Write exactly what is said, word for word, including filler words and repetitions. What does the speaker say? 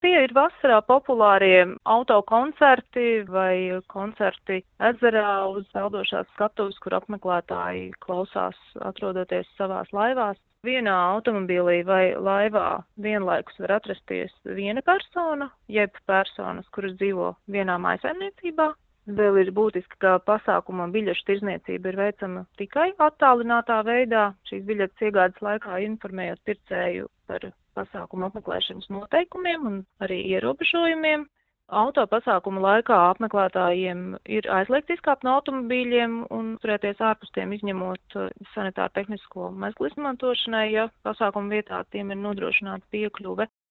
Tie ir vasarā populārie autokoncerti vai koncerti ezerā uz peldošās skatuves, kur apmeklētāji klausās atrodoties savās laivās. Vienā automobīlī vai laivā vienlaikus var atrasties viena persona, jeb personas, kuras dzīvo vienā mājsaimniecībā. Vēl ir būtiski, ka pasākuma biļešu tirzniecība ir veicama tikai attālinātā veidā. Šīs biļetes iegādes laikā informējot pircēju par pasākuma apmeklēšanas noteikumiem un arī ierobežojumiem. Auto pasākuma laikā apmeklētājiem ir aizliegts izkāpt no automobīļiem un turēties ārpus tiem, izņemot sanitāru tehnisko mezglu izmantošanai, ja pasākuma vietā tiem ir nodrošināta piekļuve.